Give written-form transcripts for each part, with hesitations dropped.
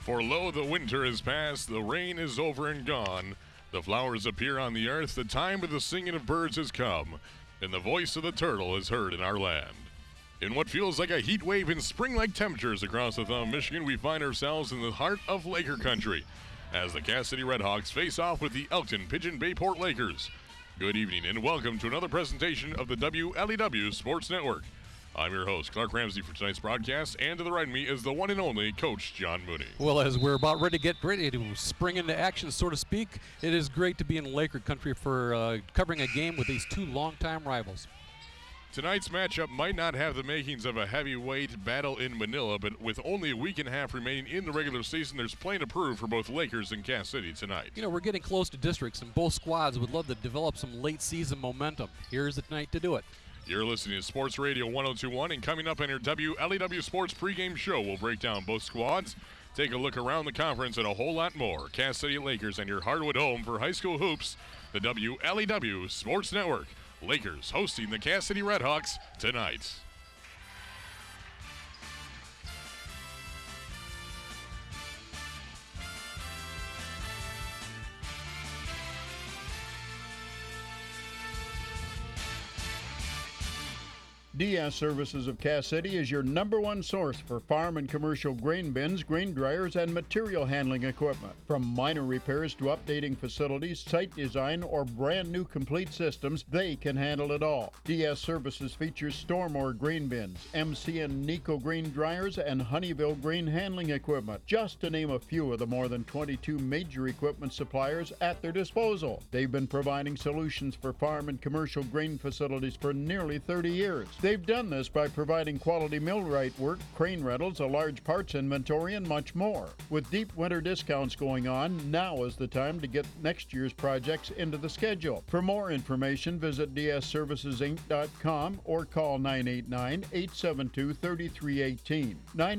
For lo, the winter is past, the rain is over and gone. The flowers appear on the earth, the time of the singing of birds has come, and the voice of the turtle is heard in our land. In what feels like a heat wave and spring-like temperatures across the Thumb, Michigan, we find ourselves in the heart of Laker country as the Cass City Redhawks face off with the Elkton Pigeon Bayport Lakers. Good evening and welcome to another presentation of the WLEW Sports Network. I'm your host, Clark Ramsey, for tonight's broadcast, and to the right of me is the one and only Coach John Mooney. Well, as we're about ready to spring into action, so to speak, it is great to be in Laker country for covering a game with these two longtime rivals. Tonight's matchup might not have the makings of a heavyweight battle in Manila, but with only a week and a half remaining in the regular season, there's plenty to prove for both Lakers and Cass City tonight. You know, we're getting close to districts, and both squads would love to develop some late-season momentum. Here's the night to do it. You're listening to Sports Radio 1021, and coming up on your WLEW Sports pregame show, we'll break down both squads, take a look around the conference, and a whole lot more. Cass City Lakers and your hardwood home for high school hoops, the WLEW Sports Network. Lakers hosting the Cass City Redhawks tonight. DS Services of Cass City is your number one source for farm and commercial grain bins, grain dryers, and material handling equipment. From minor repairs to updating facilities, site design, or brand new complete systems, they can handle it all. DS Services features Stormore grain bins, MC and Nico grain dryers, and Honeyville grain handling equipment, just to name a few of the more than 22 major equipment suppliers at their disposal. They've been providing solutions for farm and commercial grain facilities for nearly 30 years. They've done this by providing quality millwright work, crane rentals, a large parts inventory, and much more. With deep winter discounts going on, now is the time to get next year's projects into the schedule. For more information, visit dsservicesinc.com or call 989-872-3318.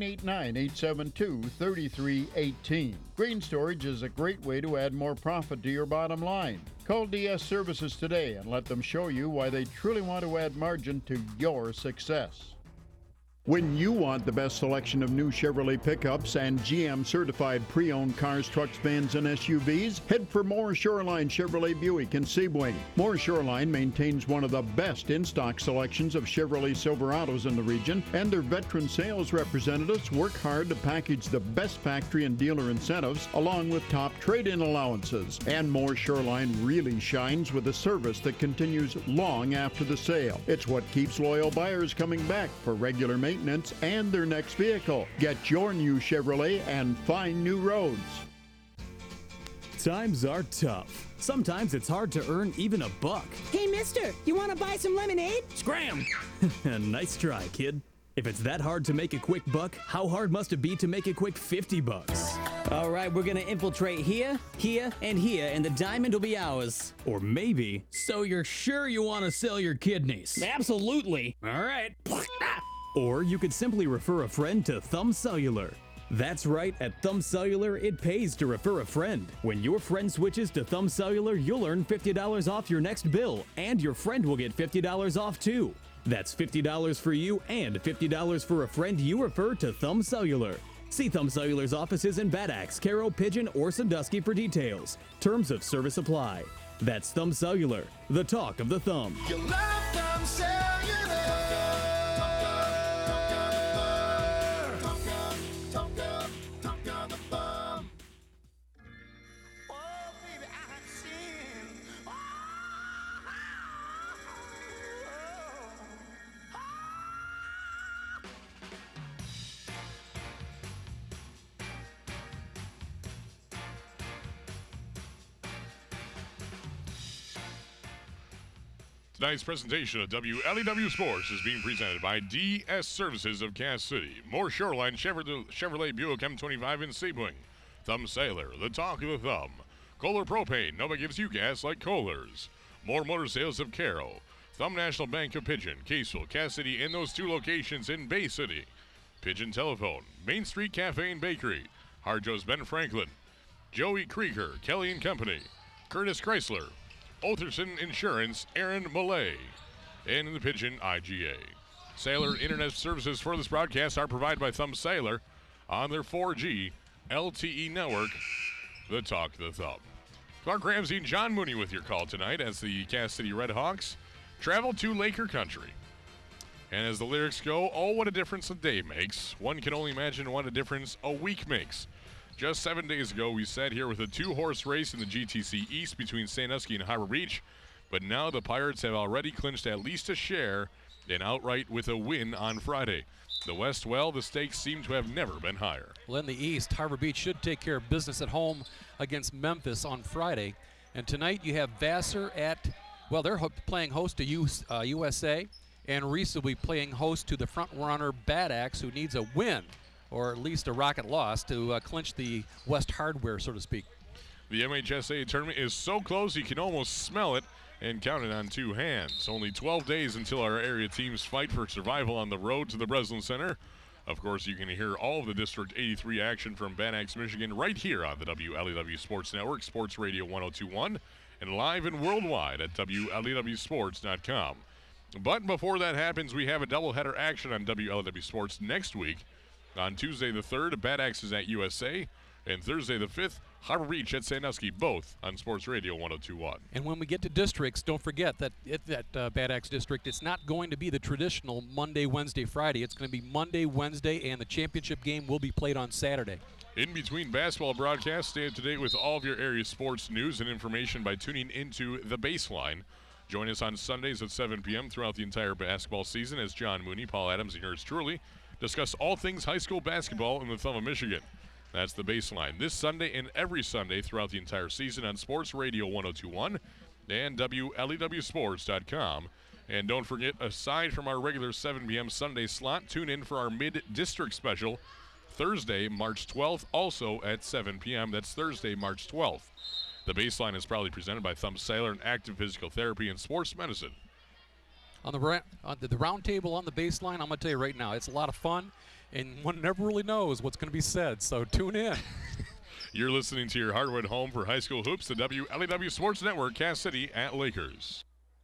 989-872-3318. Grain storage is a great way to add more profit to your bottom line. Call DS Services today and let them show you why they truly want to add margin to your success. When you want the best selection of new Chevrolet pickups and GM certified pre-owned cars, trucks, vans, and SUVs, head for Moore Shoreline Chevrolet Buick in Sebring. Moore Shoreline maintains one of the best in-stock selections of Chevrolet Silverados in the region, and their veteran sales representatives work hard to package the best factory and dealer incentives along with top trade-in allowances. And Moore Shoreline really shines with a service that continues long after the sale. It's what keeps loyal buyers coming back for regular maintenance and their next vehicle. Get your new Chevrolet and find new roads. Times are tough. Sometimes it's hard to earn even a buck. Hey, mister, you want to buy some lemonade? Scram! Nice try, kid. If it's that hard to make a quick buck, how hard must it be to make a quick 50 bucks? All right, we're gonna infiltrate here, here, and here, and the diamond will be ours. Or maybe, So you're sure you want to sell your kidneys? Absolutely. All right. or you could simply refer a friend to Thumb Cellular. That's right, at Thumb Cellular, it pays to refer a friend. When your friend switches to Thumb Cellular, you'll earn $50 off your next bill, and your friend will get $50 off too. That's $50 for you and $50 for a friend you refer to Thumb Cellular. See Thumb Cellular's offices in Bad Axe, Caro, Pigeon, or Sandusky for details. Terms of service apply. That's Thumb Cellular, the talk of the thumb. You love Thumb Cellular. Tonight's presentation of WLEW Sports is being presented by DS Services of Cass City, Moore Shoreline Chevrolet Buick M25 in Sebring, Thumb Sailor, the talk of the thumb, Kohler Propane, nobody gives you gas like Kohler's, More Motor Sales of Caro, Thumb National Bank of Pigeon, Caseville, Cass City, in those two locations in Bay City, Pigeon Telephone, Main Street Cafe and Bakery, Harjo's Ben Franklin, Joey Krieger, Kelly and Company, Curtis Chrysler, Otherson Insurance, Aaron Millay, and the Pigeon IGA. Sailor Internet services for this broadcast are provided by Thumb Sailor on their 4G LTE Network, the Talk the Thumb. Clark Ramsey and John Mooney with your call tonight as the Cass City Red Hawks travel to Laker Country. And as the lyrics go, oh, what a difference a day makes. One can only imagine what a difference a week makes. Just 7 days ago, we sat here with a two-horse race in the GTC East between Sandusky and Harbor Beach, but now the Pirates have already clinched at least a share and outright with a win on Friday. The West, well, the stakes seem to have never been higher. Well, in the East, Harbor Beach should take care of business at home against Memphis on Friday. And tonight you have Vassar at, well, they're playing host to USA, and Reese will be playing host to the front-runner Bad Axe, who needs a win, or at least a rocket loss, to clinch the West hardware, so to speak. The MHSA tournament is so close you can almost smell it and count it on two hands. Only 12 days until our area teams fight for survival on the road to the Breslin Center. Of course, you can hear all of the District 83 action from Bad Axe, Michigan right here on the WLEW Sports Network, Sports Radio 1021, and live and worldwide at WLEWsports.com. But before that happens, we have a doubleheader action on WLEW Sports next week. On Tuesday the 3rd, Bad Axe is at USA, and Thursday the 5th, Harbor Beach at Sandusky, both on Sports Radio 1021. And when we get to districts, don't forget that Bad Axe district, it's not going to be the traditional Monday, Wednesday, Friday. It's going to be Monday, Wednesday, and the championship game will be played on Saturday. In between basketball broadcasts, stay up to date with all of your area sports news and information by tuning into The Baseline. Join us on Sundays at 7 p.m. throughout the entire basketball season as John Mooney, Paul Adams, and yours truly discuss all things high school basketball in the thumb of Michigan. That's The Baseline, this Sunday and every Sunday throughout the entire season on Sports Radio 1021 and WLEWsports.com. And don't forget, aside from our regular 7 p.m. Sunday slot, tune in for our mid-district special Thursday, March 12th, also at 7 p.m. That's Thursday, March 12th. The Baseline is proudly presented by Thumb Sailor and Active Physical Therapy and Sports Medicine. On the round table on The Baseline, I'm going to tell you right now, it's a lot of fun, and one never really knows what's going to be said, so tune in. You're listening to your hardwood home for high school hoops, the WLEW Sports Network, Cass City at Lakers.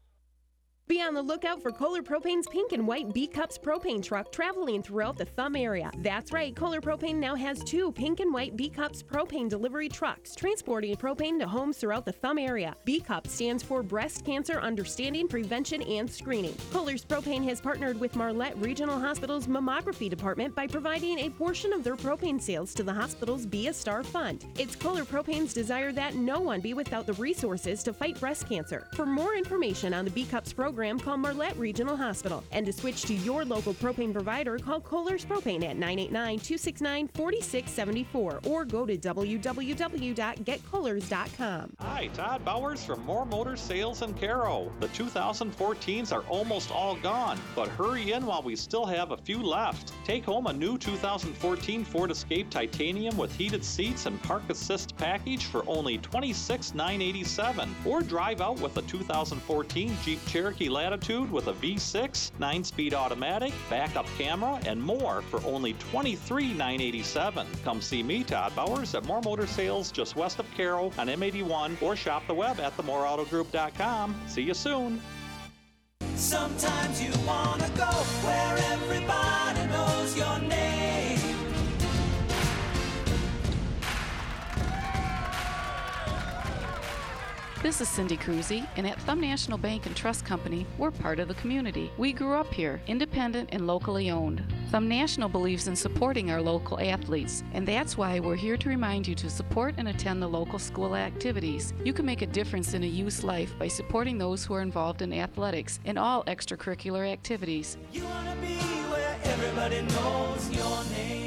Be on the lookout for Kohler Propane's pink and white B-Cups propane truck traveling throughout the Thumb area. That's right, Kohler Propane now has 2 pink and white B-Cups propane delivery trucks transporting propane to homes throughout the Thumb area. B-Cup stands for Breast Cancer Understanding, Prevention, and Screening. Kohler's Propane has partnered with Marlette Regional Hospital's Mammography Department by providing a portion of their propane sales to the hospital's Be a Star Fund. It's Kohler Propane's desire that no one be without the resources to fight breast cancer. For more information on the B-Cups program, call Marlette Regional Hospital. And to switch to your local propane provider, call Kohler's Propane at 989-269-4674 or go to www.getkohlers.com. Hi, Todd Bowers from More Motor Sales in Caro. The 2014s are almost all gone, but hurry in while we still have a few left. Take home a new 2014 Ford Escape Titanium with heated seats and park assist package for only $26,987, or drive out with a 2014 Jeep Cherokee Latitude with a V6, 9-speed automatic, backup camera, and more for only $23,987. Come see me, Todd Bowers, at More Motor Sales just west of Caro on M81, or shop the web at themoreautogroup.com. See you soon. Sometimes you wanna go where everybody knows your name. This is Cindy Cruzy, and at Thumb National Bank and Trust Company, we're part of the community. We grew up here, independent and locally owned. Thumb National believes in supporting our local athletes, and that's why we're here to remind you to support and attend the local school activities. You can make a difference in a youth's life by supporting those who are involved in athletics and all extracurricular activities. You wanna be where everybody knows your name.